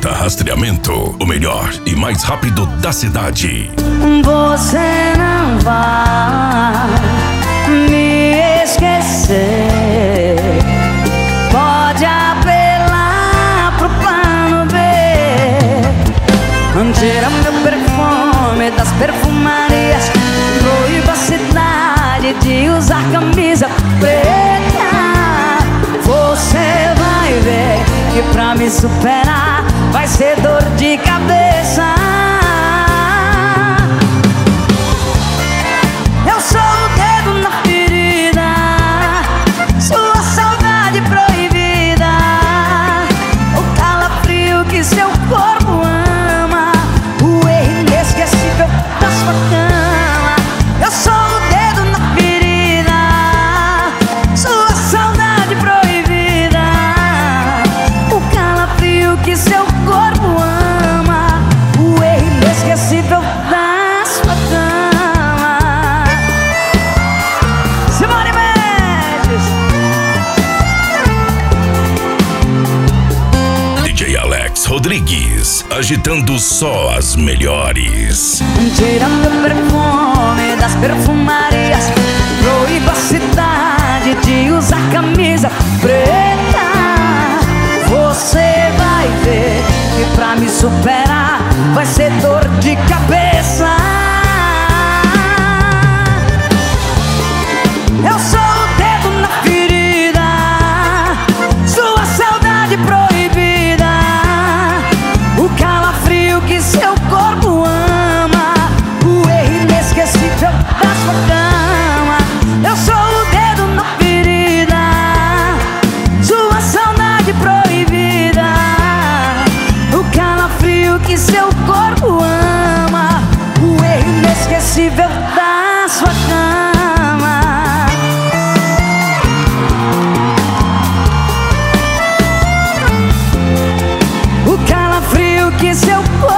J Rastreamento, o melhor e mais rápido da cidade. Você não vai me esquecer. Pode apelar pro plano B. Tira meu perfume das perfumarias. Proíba a cidade de usar camisa preta. Você vai ver que pra me superar vai ser dor de cabeça. Eu sou o dedo na ferida, sua saudade proibida, o calafrio que seu corpo ama, o erro inesquecível da sua cama. Eu sou o dedo na ferida, sua saudade proibida, o calafrio que seu corpo ama, o erro inesquecível da sua cama. Simone Mendes. DJ Alex Rodrigues, agitando só as melhores. Tirando o perfume das perfumarias. Proíba a cidade de usar camisa preta. Você vai ver que pra me superar vai ser dor de cabeça. Eu sou o dedo na ferida, sua saudade proibida, o calafrio que seu corpo ama, o erro inesquecível da sua cama. Eu sou o dedo na ferida, sua saudade proibida, o calafrio que seu corpo ama, o erro inesquecível da sua cama. O calafrio que seu corpo